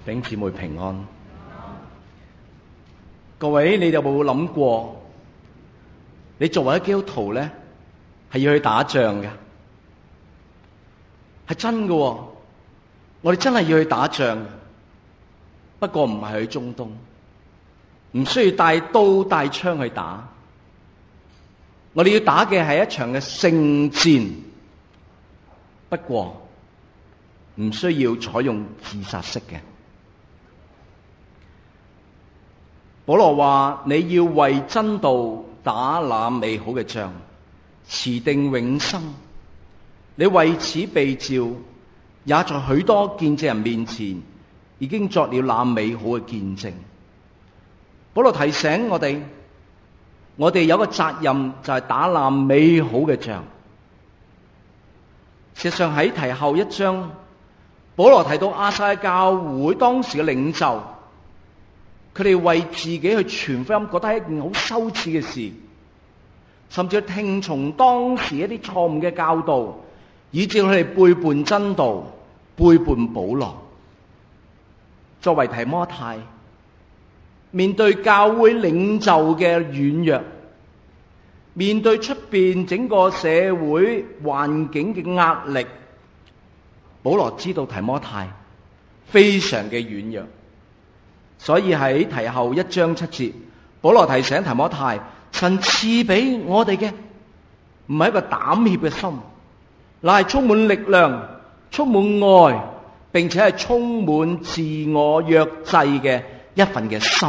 弟兄姊妹平安。各位，你有冇諗過，你作為一基督徒咧，係要去打仗嘅，係真嘅。我哋真係要去打仗，不過唔係去中東，唔需要帶刀帶槍去打。我哋要打嘅係一場嘅聖戰，不過唔需要採用自殺式嘅。保羅話：你要為真道打那美好嘅仗，持定永生。你為此被召，也在許多見證人面前已經作了那美好嘅見證。保羅提醒我哋有個責任，就係打那美好嘅仗。事實上喺提後一章，保羅提到亞細亞教會當時嘅領袖，佢哋為自己去傳福音，覺得係一件好羞恥嘅事，甚至聽從當時一啲錯誤嘅教導，以致佢哋背叛真道，背叛保羅。作為提摩太，面對教會領袖嘅軟弱，面對出邊整個社會環境嘅壓力，保羅知道提摩太非常嘅軟弱。所以喺提後一章7節，保羅提醒提摩太，神賜俾我哋嘅唔係一個膽怯嘅心，乃係充滿力量、充滿愛，並且係充滿自我約制嘅一份嘅心。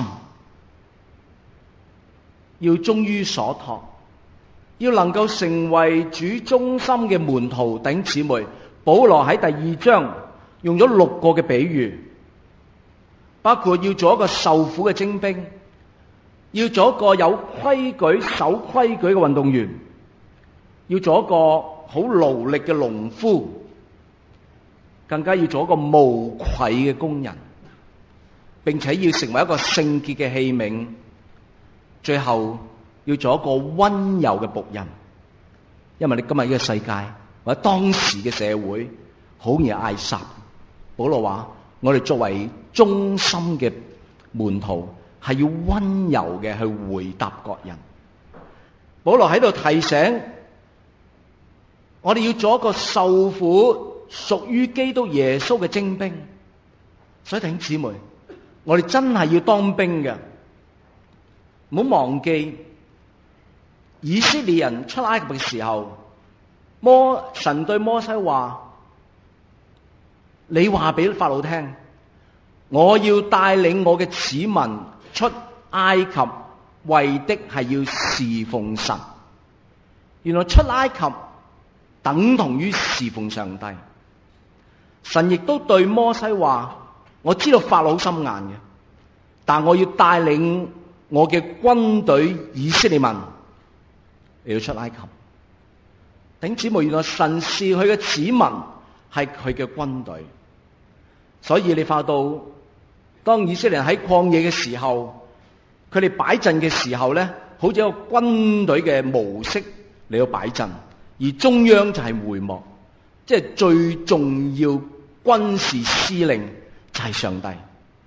要忠於所託，要能夠成為主忠心嘅門徒。弟兄姊妹，保羅喺第2章用咗6個嘅比喻，包括要做一個受苦嘅精兵，要做一個有規矩、守規矩嘅運動員，要做一個好勞力嘅農夫，更加要做一個無愧嘅工人，並且要成為一個聖潔嘅器皿，最後要做一個溫柔嘅僕人。因為你今日呢個世界或者當時嘅社會好容易嗌殺。保羅話：我哋作為忠心嘅門徒，係要溫柔嘅去回答各人。保羅喺度提醒我哋要做一個受苦屬於基督耶穌嘅精兵。所以弟兄姊妹，我哋真係要當兵嘅。唔好忘記以色列人出埃及嘅時候，神對摩西話：你話俾法老聽，我要帶領我嘅子民出埃及，為的係要侍奉神。原來出埃及等同於侍奉上帝。神亦都對摩西話：我知道法老好心硬嘅，但我要帶領我嘅軍隊以色列民嚟到出埃及。弟兄姊妹，原來神視佢嘅子民係佢嘅軍隊。所以你發到當以色列人喺曠野嘅時候，佢哋擺陣嘅時候咧，好似一個軍隊嘅模式嚟到擺陣，而中央就係會幕，即係最重要軍事司令就係上帝。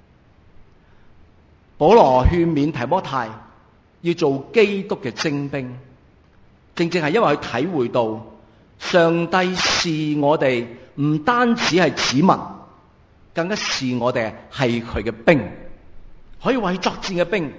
保羅勸勉提摩太要做基督嘅精兵，正正係因為佢體會到上帝視我哋唔單止係子民，更加視我哋係佢嘅兵，可以為作戰嘅兵。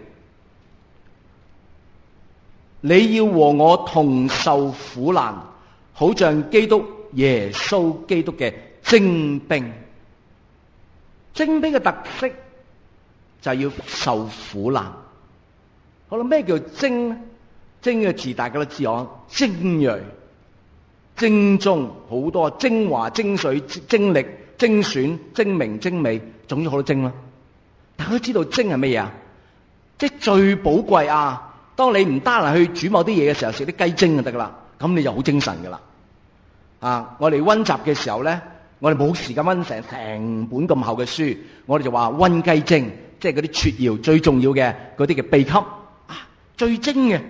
你要和我同受苦難，好像基督耶穌基督嘅精兵。精兵嘅特色就係要受苦難。好啦，咩叫精呢？精嘅字大家都知我，精銳、精忠，好多精華、精髓、精力、精選、精明、精美，總之好多精啦。大家都知道精係乜嘢啊？即係最寶貴啊！當你唔得閒去煮某啲嘢嘅時候，食啲雞精就得噶啦，咁你就好精神噶啦。啊，我哋溫習嘅時候咧，我哋冇時間溫成本咁厚嘅書，我哋就話溫雞精，即係嗰啲撮要最重要嘅嗰啲嘅秘笈啊，最精嘅。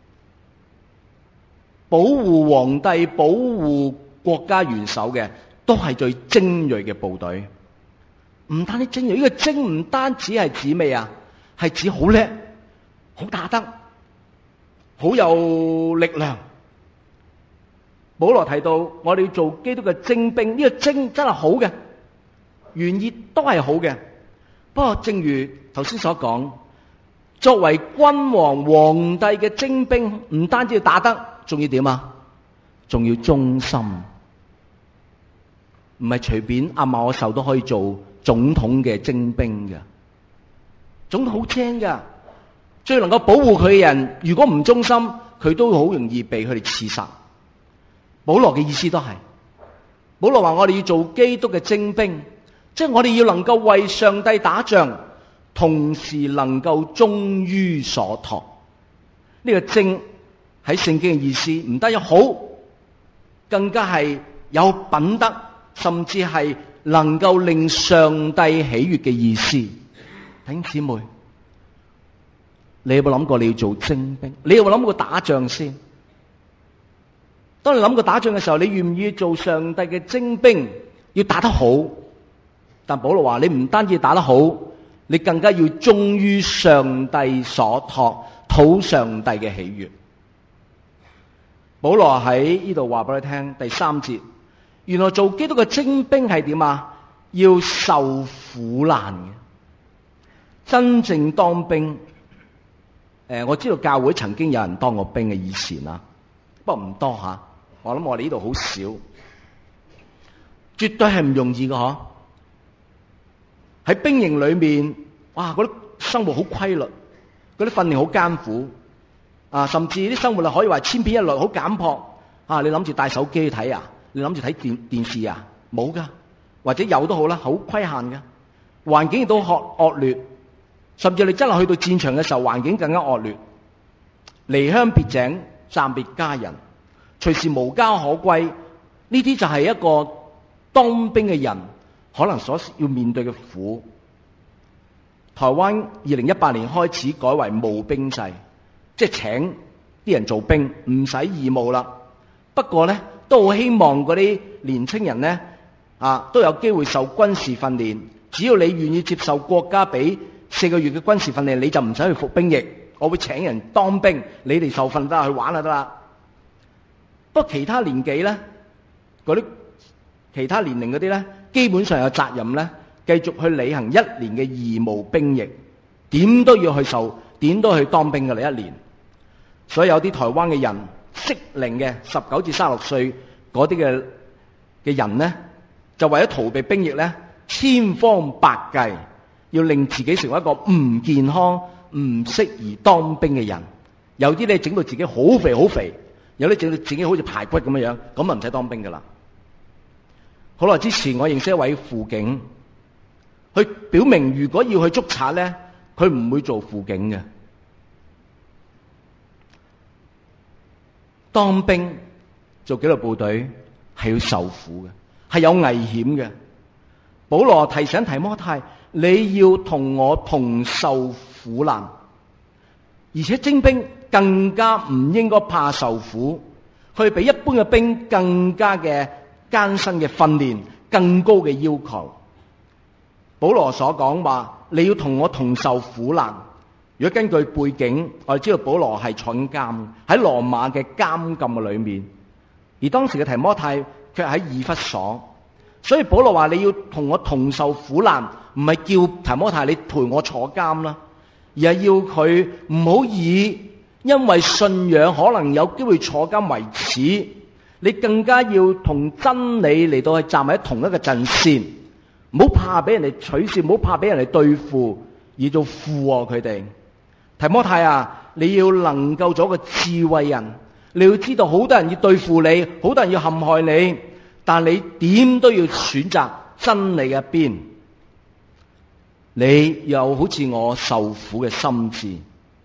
保護皇帝、保護國家元首嘅，都係最精銳嘅部隊。 唔單止精銳，呢個精唔單止係指咩啊？係指好叻、好打得、好有力量。保羅提到我哋要做基督嘅精兵，呢個精真係好嘅，原意都係好嘅。不過正如頭先所講，作為君王皇帝嘅精兵，唔單止要打得，仲要點啊？仲要忠心，唔係隨便阿茂阿壽都可以做總統嘅精兵嘅。總統好精噶，最能夠保護佢嘅人，如果唔忠心，佢都好容易被佢哋刺殺。保羅嘅意思都係，保羅話我哋要做基督嘅精兵，即係我哋要能夠為上帝打仗，同時能夠忠於所託。呢個精喺聖經嘅意思唔單止好，更加係有品德，甚至係能夠令上帝喜悅嘅意思。弟兄姊妹，你有冇諗過你要做精兵？你有冇諗過打仗先？當你諗過打仗嘅時候，你願唔願意做上帝嘅精兵？要打得好，但保羅話你唔單止打得好，你更加要忠於上帝所託，討上帝嘅喜悅。保羅喺呢度話俾你聽，第3節，原來做基督嘅精兵係點啊？要受苦難嘅。真正當兵，我知道教會曾經有人當過兵嘅以前啊，不過唔多吓。我諗我哋呢度好少，絕對係唔容易嘅嗬。喺兵營裏面，哇，嗰啲生活好規律，嗰啲訓練好艱苦啊，甚至啲生活可以話千篇一律，好簡樸啊。你諗住帶手機去睇啊？你諗住睇電視啊？冇噶，或者有都好啦，好規限嘅，環境亦都惡劣，甚至你真係去到戰場嘅時候，環境更加惡劣，離鄉別井，暫別家人，隨時無家可歸，呢啲就係一個當兵嘅人可能所要面對嘅苦。台灣2018年開始改為募兵制，即係請啲人做兵，唔使義務啦。不過呢，都好希望嗰啲年青人呢都有機會受軍事訓練。只要你願意接受國家俾4個月嘅軍事訓練，你就唔使去服兵役。我會請人當兵，你哋受訓得去玩就得啦。不過其他年紀咧，嗰啲其他年齡嗰啲咧，基本上有責任咧，繼續去履行1年嘅義務兵役，點都要去受，點都去當兵㗎啦1年。所以有啲台灣嘅人適齡嘅19至36歲嗰啲嘅人咧，就為咗逃避兵役咧，千方百計要令自己成為一個唔健康、唔適宜當兵嘅人。有啲咧整到自己好肥好肥。有啲整到自己好似排骨咁樣，咁啊唔使當兵噶啦。好耐之前我認識一位輔警，佢表明如果要去捉賊咧，佢唔會做輔警嘅。當兵做紀律部隊係要受苦嘅，係有危險嘅。保羅提醒提摩太，你要同我同受苦難，而且徵兵更加唔應該怕受苦，佢比一般嘅兵更加嘅艱辛嘅訓練，更高嘅要求。保羅所講話，你要同我同受苦難。如果根據背景，我哋知道保羅係坐監喺羅馬嘅監禁嘅裏面，而當時嘅提摩太卻喺以弗所，所以保羅話你要同我同受苦難，唔係叫提摩太你陪我坐監啦，而係要佢唔好因為信仰可能有機會坐監為恥，你更加要同真理嚟到去站喺同一個陣線，唔好怕俾人哋取笑，唔好怕俾人哋對付，而做附和佢哋。提摩太啊，你要能夠做一個智慧人，你要知道好多人要對付你，好多人要陷害你，但你點都要選擇真理嘅一邊。你又好似我受苦嘅心志。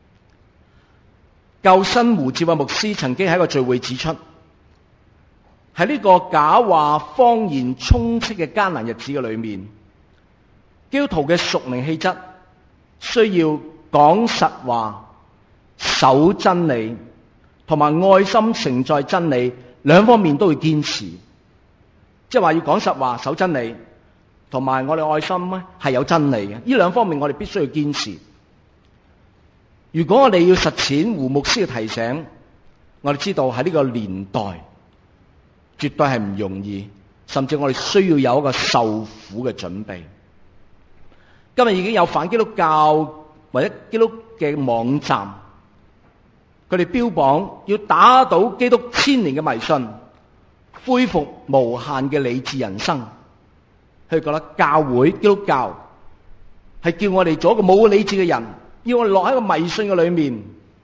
救新胡志偉牧師曾經喺一個聚會指出，喺呢個假話謊言充斥嘅艱難日子嘅裏面，基督徒嘅屬靈氣質需要講實話、守真理，同埋愛心承載真理兩方面都要堅持。即係話要講實話、守真理， 同埋我哋愛心咧係有真理嘅。呢兩方面我哋必須要堅持。如果我哋要實踐胡牧師嘅提醒，我哋知道喺呢個年代絕對係唔容易，甚至我哋需要有一個受苦嘅準備。今日已經有反基督教或者基督嘅網站，佢哋標榜要打倒基督千年嘅迷信，恢復無限嘅理智人生。佢哋覺得教會基督教係叫我哋做一個冇理智嘅人，要我哋落喺個迷信嘅裏面。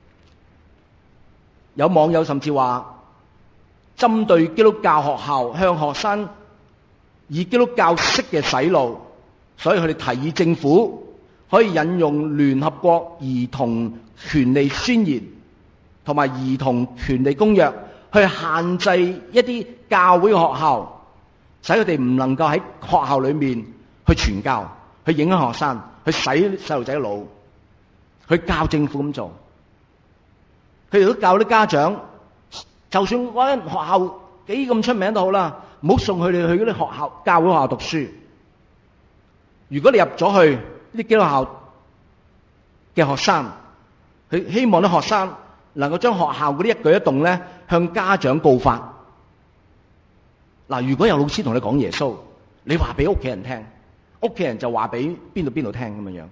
有網友甚至話，針對基督教學校向學生以基督教式嘅洗腦，所以佢哋提議政府可以引用聯合國兒童權利宣言同埋兒童權利公約去限制一啲教會嘅學校，使佢哋唔能夠喺學校裏面去傳教，去影響學生，去洗細路仔腦，去教政府咁做。佢哋都教啲家長，就算嗰間學校幾咁出名都好啦，唔好送佢哋去嗰啲學校、教會學校讀書。如果你入咗去呢啲基督校嘅學生，佢希望啲學生能夠將學校嗰啲一舉一動咧向家長告發。嗱，如果有老師同你講耶穌，你話俾屋企人聽，屋企人就話俾邊度聽咁樣。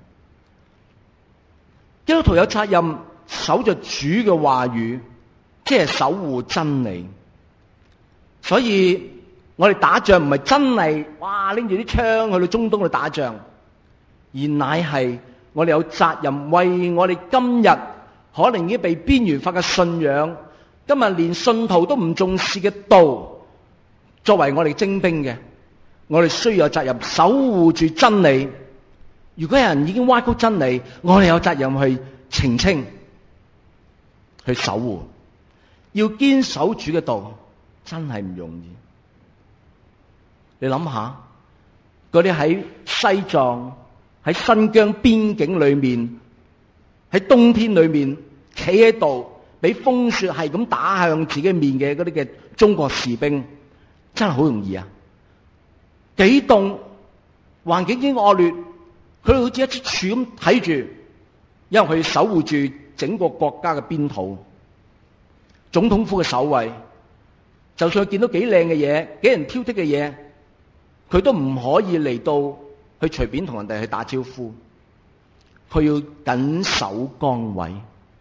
基督徒有責任守着主嘅話語，即係守護真理。所以我哋打仗唔係真係哇拎住啲槍去到中東去打仗，而乃係我哋有責任為我哋今日可能已經被邊緣化嘅信仰，今日連信徒都唔重視嘅道，作為我哋精兵嘅，我哋需要有責任守護住真理。如果有人已經歪曲真理，我哋有責任去澄清，去守護。要堅守主嘅道，真係唔容易。你諗下，嗰啲喺西藏、喺新疆邊境裏面，喺冬天裏面企喺度，俾風雪係咁打向自己面嘅嗰啲嘅中國士兵，真係好容易啊！幾凍，環境已經惡劣，佢哋好似一支柱咁睇住，因為佢守護住整個國家嘅邊土。總統府嘅守衛，就算佢見到幾靚嘅嘢、幾人挑剔嘅嘢，佢都唔可以嚟到去隨便同人哋去打招呼，佢要緊守崗位。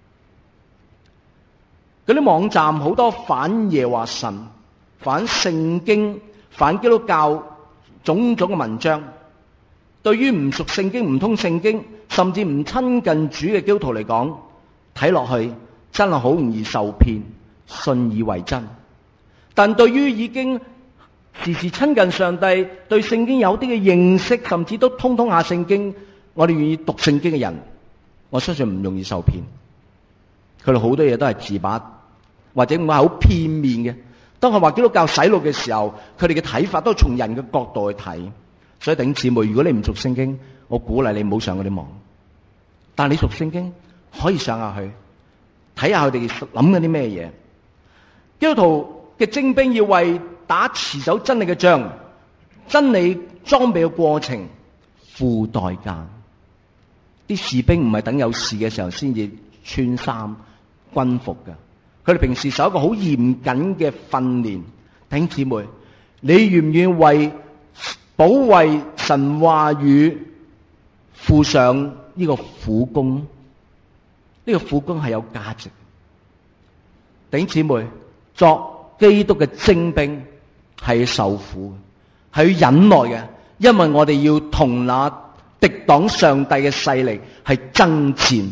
嗰啲網站好多反耶和華神、反聖經、反基督教種種嘅文章，對於唔熟聖經、唔通聖經，甚至唔親近主嘅基督徒嚟講，睇落去真係好容易受騙，信以為真。但對於已經時時親近上帝，對聖經有啲嘅認識，甚至都通下聖經，我哋願意讀聖經嘅人，我相信唔容易受騙。佢哋好多嘢都係自把，或者唔係好片面嘅。當佢話基督教洗腦嘅時候，佢哋嘅睇法都從人嘅角度去睇。所以弟兄姊妹，如果你唔熟聖經，我鼓勵你唔好上嗰啲網。但係你熟聖經，可以上下去睇下佢哋諗緊啲咩嘢。基督徒嘅精兵要為打持守真理嘅仗，真理裝備嘅過程付代價。啲士兵唔係等有事嘅時候先至穿衫軍服㗎，佢哋平時受一個好嚴謹嘅訓練。弟兄姊妹，你願唔願意為保衛神話語付上呢個苦工？呢個苦工係有價值。弟兄姊妹，作基督嘅精兵係受苦，係要忍耐嘅，因為我哋要同那敵擋上帝嘅勢力係爭戰。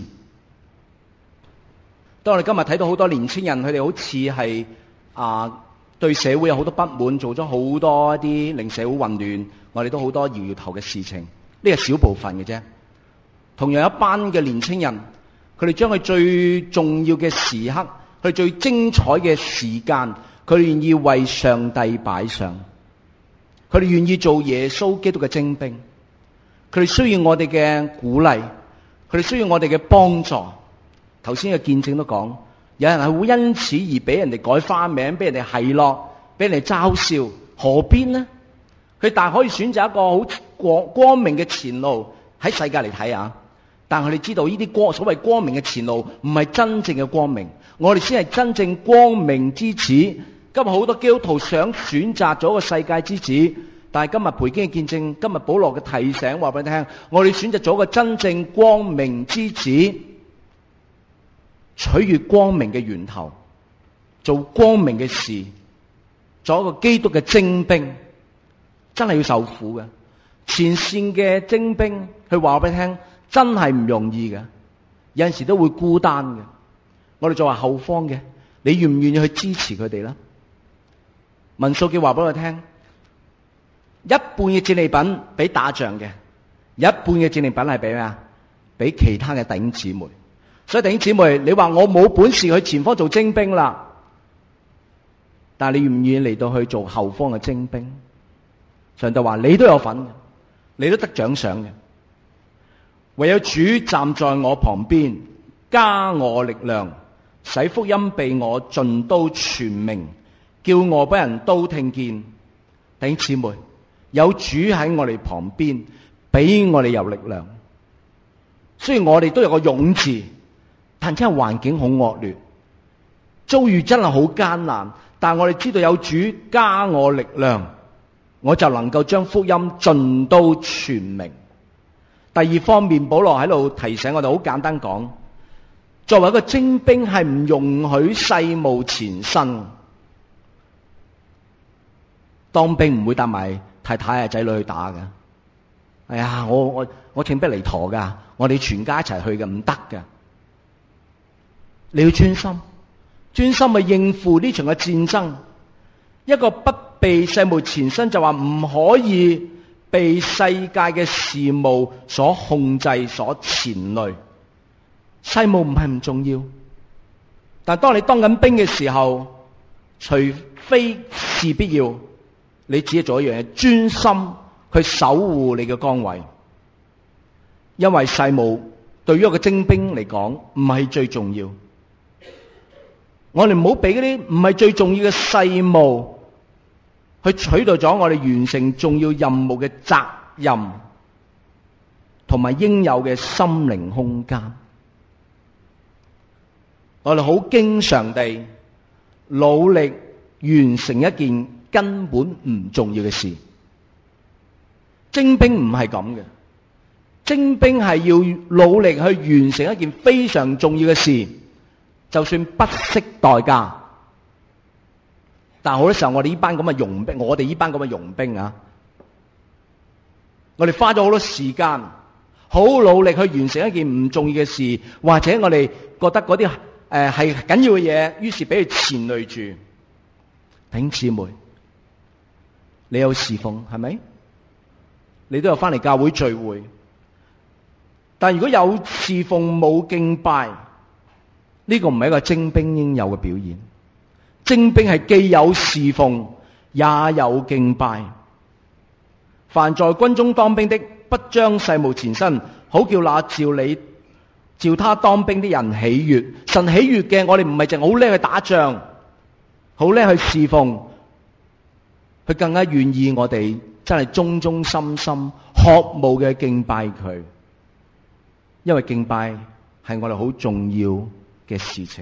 當我哋今日睇到好多年青人，佢哋好似係對社會有好多不滿，做咗好多一啲令社會混亂，我哋都好多搖搖頭嘅事情。呢係小部分嘅啫。同樣一班嘅年青人，佢哋將佢最重要嘅時刻，佢最精彩嘅時間，佢哋願意為上帝擺上，佢哋願意做耶穌基督嘅精兵。佢哋需要我哋嘅鼓勵，佢哋需要我哋嘅幫助。頭先嘅見證都講，有人係會因此而俾人哋改花名，俾人哋奚落，俾人哋嘲笑，何必呢？佢大可以選擇一個好光明嘅前路喺世界嚟睇啊，但係我哋知道呢啲所謂光明嘅前路唔係真正嘅光明，我哋先係真正光明之子。今日好多基督徒想選擇咗個世界之子，但係今日培經嘅見證，今日保羅嘅提醒話俾你聽，我哋選擇咗個真正光明之子，取悅光明嘅源頭，做光明嘅事，做一個基督嘅精兵，真係要受苦嘅。前線嘅精兵，佢話俾你聽，真係唔容易嘅，有陣時都會孤單嘅。我哋作為後方嘅，你願唔願意去支持佢哋呢？民數記話俾我聽，一半嘅戰利品俾打仗嘅，一半嘅戰利品係俾咩啊？俾其他嘅弟兄姊妹。所以弟兄姊妹，你話我冇本事去前方做精兵啦，但係你願唔願意嚟到去做後方嘅精兵？上帝話你都有份嘅，你都得獎賞嘅。唯有主站在我旁邊，加我力量，使福音被我盡都傳明，叫外邦人都聽見。弟兄姊妹，有主喺我哋旁邊，俾我哋有力量。雖然我哋都有個勇字，但真係環境好惡劣，遭遇真係好艱難，但我哋知道有主加我力量，我就能夠將福音盡都傳明。第二方面，保羅喺度提醒我哋，好簡單講，作為一個精兵係唔容許世務纏身。當兵唔會帶埋太太啊仔女去打嘅。哎呀，我請不離陀噶，我哋全家一齊去嘅，唔得噶。你要專心去應付呢場嘅戰爭。一個不被世務纏身，就話唔可以被世界嘅事務所控制、所纏累。世務唔係唔重要，但係當你當緊兵嘅時候，除非是必要，你只係做一樣嘢，專心去守護你嘅崗位。因為世務對於一個精兵嚟講唔係最重要。我哋唔好俾嗰啲唔係最重要嘅世務去取代咗我哋完成重要任務嘅責任同埋應有嘅心靈空間。我哋好經常地努力完成一件根本唔重要嘅事。精兵唔係咁嘅，精兵係要努力去完成一件非常重要嘅事，就算不惜代價。但好多時候我哋呢班咁嘅傭兵啊，我哋花咗好多時間，好努力去完成一件唔重要嘅事，或者我哋覺得嗰啲係緊要嘅嘢，於是俾佢纏累住。弟兄姊妹，你有侍奉係咪？你都有翻嚟教會聚會，但如果有侍奉冇敬拜，呢個唔係一個精兵應有嘅表現。精兵係既有侍奉也有敬拜。凡在軍中當兵的，不將世務纏身，好叫那召他當兵的人喜悅。神喜悅嘅，我哋唔係淨係好叻去打仗，好叻去侍奉，佢更加願意我哋真係忠忠心心渴慕嘅敬拜佢。因為敬拜係我哋好重要嘅事情。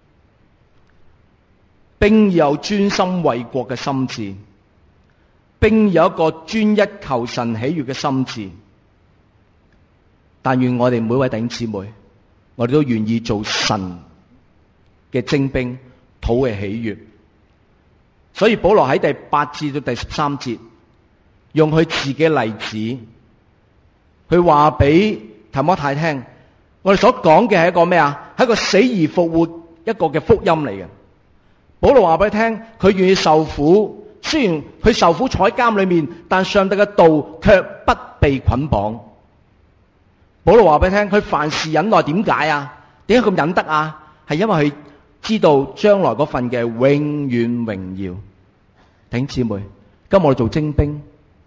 兵有專心為國嘅心志，兵有一個專一求神喜悅嘅心志。但願我哋每位弟兄姊妹，我哋都願意做神嘅精兵，討嘅喜悅。所以保羅喺第8節到第13節，用佢自己嘅例子，佢話俾提摩太聽，我哋所講嘅係一個咩啊？係一個死而復活一個嘅福音嚟嘅。保羅話俾你聽，佢願意受苦，雖然佢受苦坐喺監裏面，但上帝嘅道卻不被捆綁。保羅話俾你聽，佢凡事忍耐，點解啊？點解咁忍得啊？係因為佢知道將來嗰份嘅永遠榮耀。弟兄姊妹，今日我哋做精兵，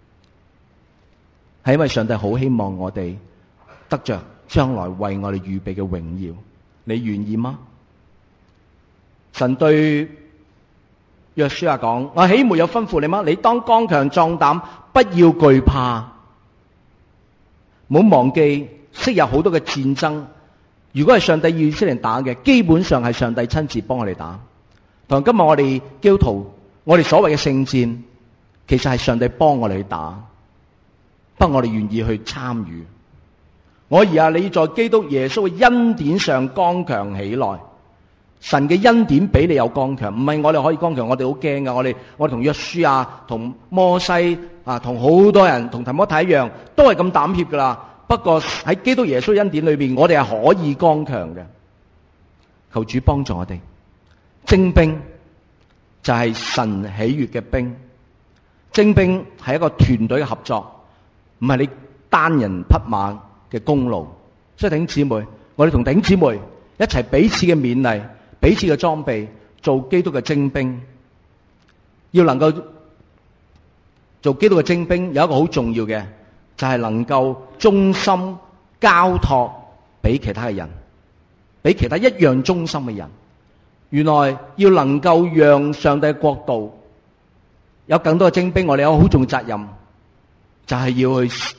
係因為上帝好希望我哋得着將來為我哋預備嘅榮耀。你願意嗎？神對約書亞講：我豈沒有吩咐你嗎？你當剛強壯膽，不要懼怕。 唔好忘記昔日好多嘅戰爭，如果係上帝要以色列人打嘅，基本上係上帝親自幫我哋打。同今日我哋基督徒，我哋所謂嘅聖戰，其實係上帝幫我哋去打，不過我哋願意去參與。我兒啊，你在基督耶穌嘅恩典上剛強起來。神嘅恩典俾你有剛強，唔係我哋可以剛強，我哋好驚噶。我哋同約書亞、同摩西啊、同好多人、同提摩太一樣，都係咁膽怯噶啦。不過喺基督耶穌恩典裏邊，我哋係可以剛強嘅。求主幫助我哋。精兵就係神喜悅嘅兵，精兵係一個團隊嘅合作，唔係你單人匹馬嘅功勞。所以弟兄姊妹，我哋同弟兄姊妹一齊彼此嘅勉勵，彼此嘅裝備，做基督嘅精兵。要能夠做基督嘅精兵，有一個好重要嘅，就係能夠忠心交託俾其他嘅人，俾其他一樣忠心嘅人。原來要能夠讓上帝嘅國度有更多嘅精兵，我哋有好重要責任，就係要去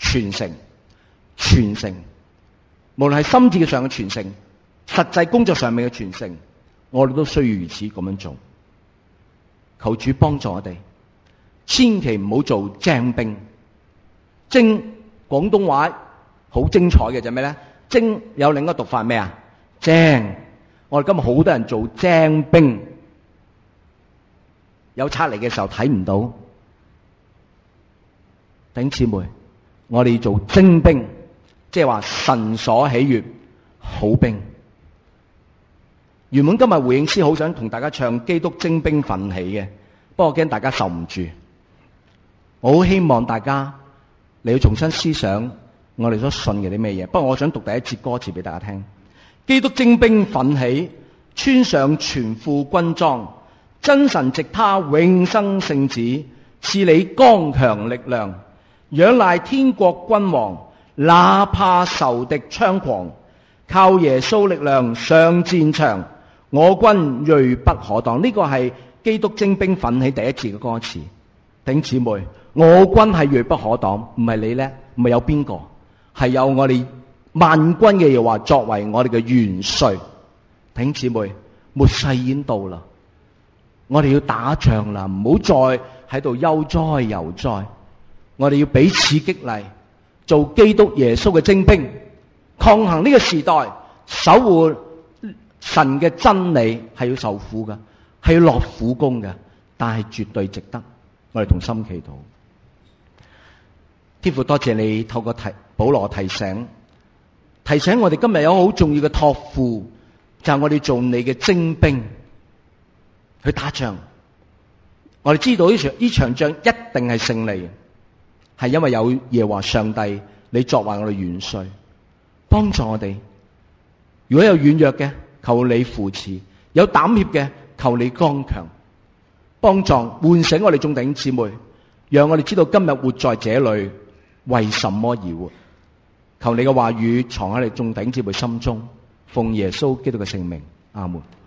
傳承，無論係心智上嘅傳承，實際工作上面嘅傳承，我哋都需要如此咁樣做。求主幫助我哋，千祈唔好做精兵。精，廣東話好精彩嘅就係咩咧？精有另一個讀法咩啊？精。我哋今日好多人做精兵，有賊嚟嘅時候睇唔到。弟兄姊妹，我哋要做精兵，即係話神所喜悅好兵。原本今日回應師好想同大家唱基督精兵奮起嘅，不過我驚大家受唔住。我好希望大家你要重新思想我哋所信嘅啲咩嘢。不過我想讀第一節歌詞俾大家聽。基督精兵奮起，穿上全副軍裝，真神藉他永生聖子賜你剛強力量，仰賴天國君王，哪怕仇敵猖狂，靠耶穌力量上戰場，我軍銳不可擋。呢個係基督精兵奮起第一節嘅歌詞。弟兄姊妹，我軍係銳不可擋，唔係你叻，唔係有邊個，係有我哋萬軍嘅耶和華作為我哋嘅元帥。弟兄姊妹，末世已經到啦，我哋要打仗啦，唔好再喺度悠哉悠哉。我哋要彼此激勵，做基督耶穌嘅精兵，抗衡呢個時代，守護神嘅真理係要受苦噶，係要落苦功嘅，但係絕對值得。我哋同心祈禱。天父，多謝你透過保羅提醒我哋今日有好重要嘅託付，就係我哋做你嘅精兵去打仗。我哋知道呢場仗一定係勝利，係因為有耶和華上帝你作為我哋元帥，幫助我哋。如果有軟弱嘅，求你扶持；有膽怯嘅，求你剛強，幫助喚醒我哋眾弟兄姊妹，讓我哋知道今日活在這裏為什麼而活。求你嘅話語藏喺你眾弟兄姊妹心中，奉耶穌基督嘅聖名，阿門。